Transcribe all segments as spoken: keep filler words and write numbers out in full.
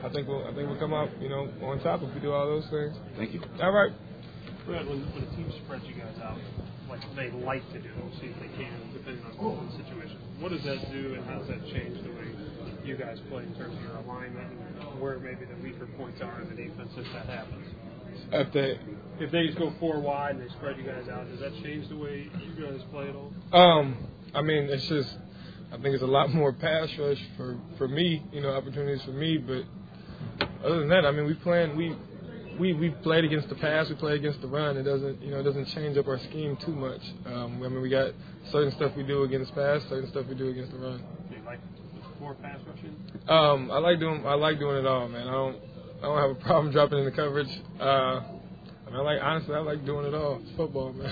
I think we'll I think we'll come out, you know, on top if we do all those things. Thank you. All right. Brad, when, when a team spreads you guys out, like they like to do, we'll see if they can, depending on the situation. What does that do, and how does that change the way you guys play in terms of your alignment and where maybe the weaker points are in the defense if that happens? If they if they just go four wide and they spread you guys out, does that change the way you guys play at all? Um, I mean, it's just I think it's a lot more pass rush for, for me, you know, opportunities for me. But other than that, I mean, we plan we. We we played against the pass, we played against the run. It doesn't you know it doesn't change up our scheme too much. Um, I mean we got certain stuff we do against pass, certain stuff we do against the run. Do you like more pass rushing? Um, I like doing I like doing it all, man. I don't I don't have a problem dropping in the coverage. Uh, I mean, I like honestly I like doing it all. It's football, man.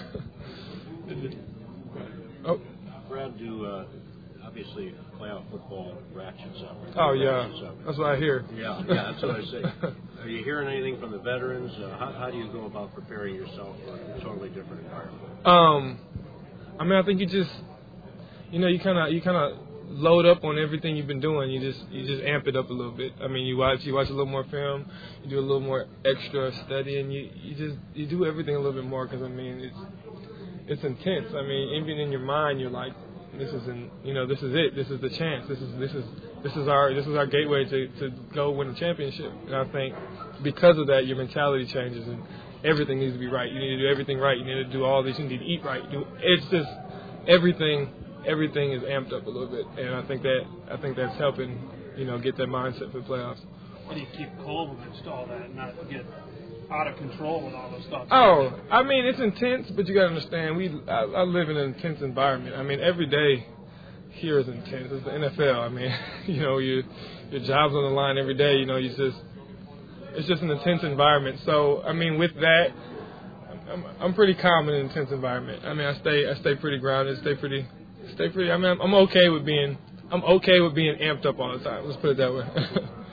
oh, Brad, do uh, obviously playoff football ratchets up. Oh yeah, up. That's what I hear. Yeah, yeah, that's what I say. Are you hearing anything from the veterans? Uh, how, how do you go about preparing yourself for a totally different environment? Um, I mean, I think you just, you know, you kind of you kind of load up on everything you've been doing. You just you just amp it up a little bit. I mean, you watch you watch a little more film, you do a little more extra studying. You you just you do everything a little bit more because I mean it's it's intense. I mean, even in your mind, you're like, this isn't, you know, this is it. This is the chance. This is this is this is our this is our gateway to, to go win a championship. And I think because of that, your mentality changes and everything needs to be right. You need to do everything right. You need to do all this. You need to eat right. Do it's just everything. Everything is amped up a little bit, and I think that I think that's helping, you know, get that mindset for the playoffs. How do you keep calm amidst all that and not get out of control with all those thoughts? Oh, I mean, it's intense, but you got to understand, we I, I live in an intense environment. I mean, every day here is intense. It's the N F L. I mean, you know, your your job's on the line every day. You know, you just it's just an intense environment. So, I mean, with that, I'm I'm pretty calm in an intense environment. I mean, I stay I stay pretty grounded, stay pretty stay pretty. I mean, I'm, I'm okay with being I'm okay with being amped up all the time. Let's put it that way.